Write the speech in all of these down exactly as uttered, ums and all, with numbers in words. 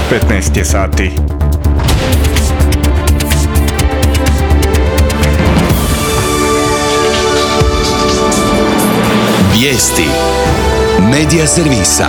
petnaest je sati. Vijesti Medija servisa.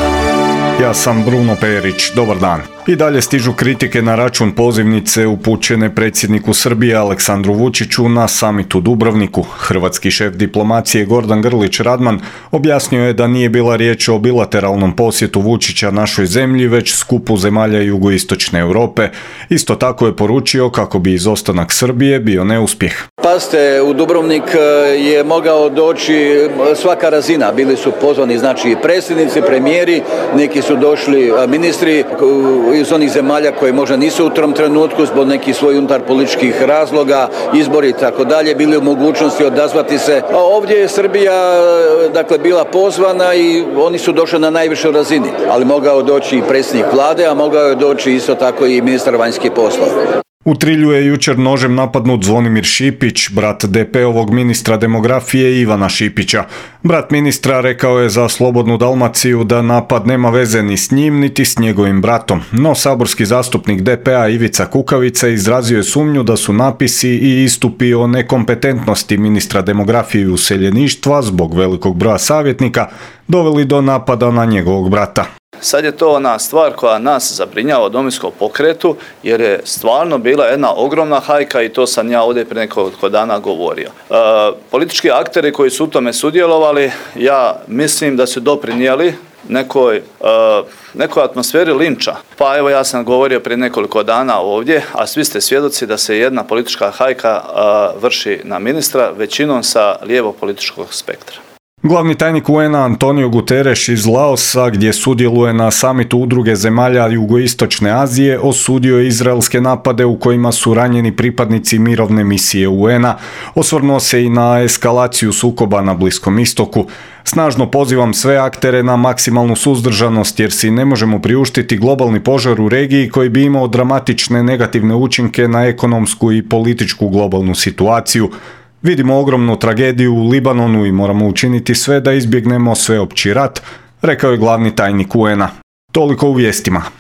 Ja sam Bruno Perić, dobar dan. I dalje stižu kritike na račun pozivnice upućene predsjedniku Srbije Aleksandru Vučiću na samitu u Dubrovniku. Hrvatski šef diplomacije Gordan Grlić Radman objasnio je da nije bila riječ o bilateralnom posjetu Vučića našoj zemlji, već skupu zemalja jugoistočne Europe. Isto tako je poručio kako bi izostanak Srbije bio neuspjeh. Pazite, u Dubrovnik je mogao doći svaka razina. Bili su pozvani znači predsjednici, premijeri, neki su došli ministri iz onih zemalja koje možda nisu u tom trenutku zbog nekih svojih unutar političkih razloga, izbori i tako dalje, bili u mogućnosti odazvati se. A ovdje je Srbija dakle bila pozvana i oni su došli na najvišoj razini, ali mogao doći i predsjednik vlade, a mogao je doći isto tako i ministar vanjskih poslova. U Trilju je jučer nožem napadnut Zvonimir Šipić, brat de pe ovog ministra demografije Ivana Šipića. Brat ministra rekao je za Slobodnu Dalmaciju da napad nema veze ni s njim, niti s njegovim bratom. No saborski zastupnik de pe a Ivica Kukavica izrazio je sumnju da su napisi i istupi o nekompetentnosti ministra demografije i useljeništva zbog velikog broja savjetnika doveli do napada na njegovog brata. Sad je to ona stvar koja nas zabrinjava u Domovinskom pokretu, jer je stvarno bila jedna ogromna hajka i to sam ja ovdje prije nekoliko dana govorio. E, politički akteri koji su u tome sudjelovali, ja mislim da su doprinijeli nekoj, e, nekoj atmosferi linča. Pa evo ja sam govorio prije nekoliko dana ovdje, a svi ste svjedoci da se jedna politička hajka e, vrši na ministra, većinom sa lijevo političkog spektra. Glavni tajnik u en a Antonio Guterres iz Laosa, gdje sudjeluje na samitu udruge zemalja jugoistočne Azije, osudio je izraelske napade u kojima su ranjeni pripadnici mirovne misije u en a. Osvrnuo se i na eskalaciju sukoba na Bliskom istoku. Snažno pozivam sve aktere na maksimalnu suzdržanost jer si ne možemo priuštiti globalni požar u regiji koji bi imao dramatične negativne učinke na ekonomsku i političku globalnu situaciju. Vidimo ogromnu tragediju u Libanonu i moramo učiniti sve da izbjegnemo sveopći rat, rekao je glavni tajnik u en a. Toliko u vijestima.